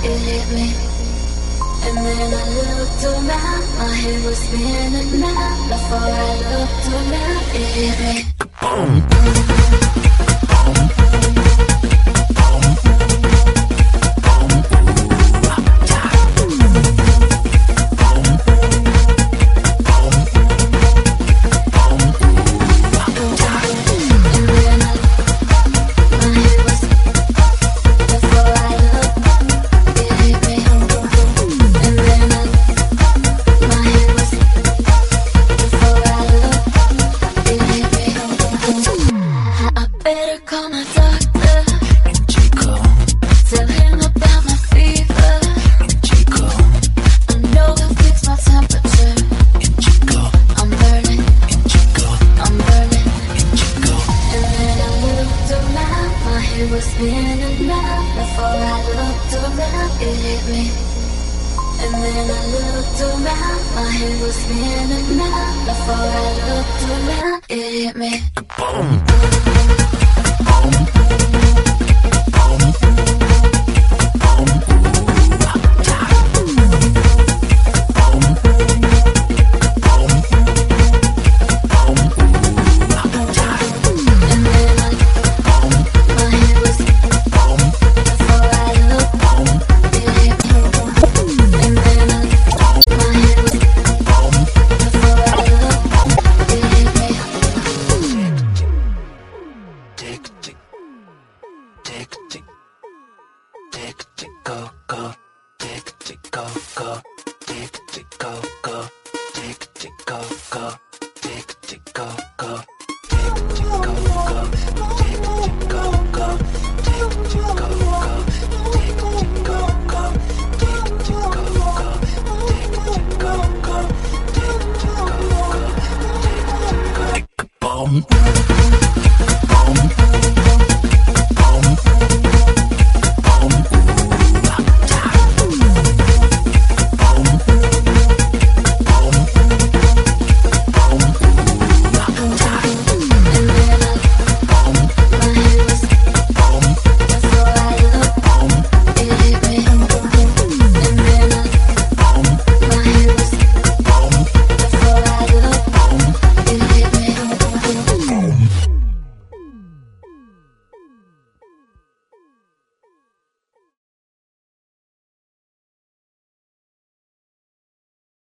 it hit me. And then I looked around, my head was spinning now. Before I looked around, it hit me. Better call my doctor and Chico. Tell him about my fever and Chico. I know he'll fix my temperature and Chico. I'm burning and Chico. I'm burning and Chico. And then I looked around, my head was spinning round. Before I looked around, it hit me. And then I looked around, my head was spinning round. Before I looked around, it hit me. Boom. Tick, tick, go, go, tick, tick, go, go.